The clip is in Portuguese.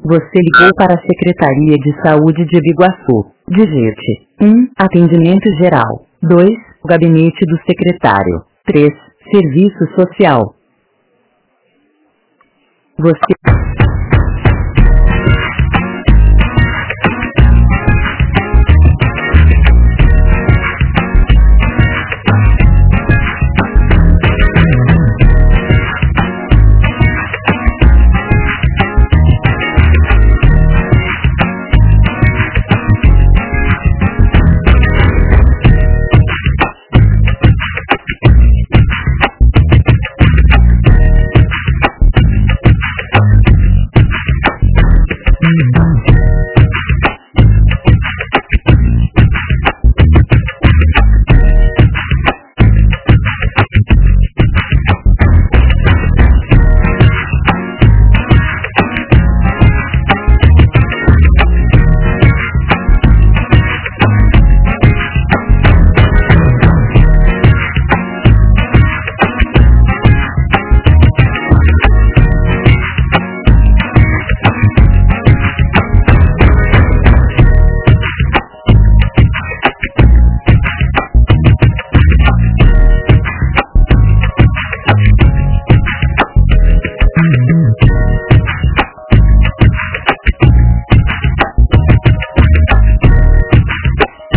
Você ligou para a Secretaria de Saúde de Biguaçu. Digite 1. Atendimento geral. 2. Gabinete do secretário. 3. Serviço social. Você...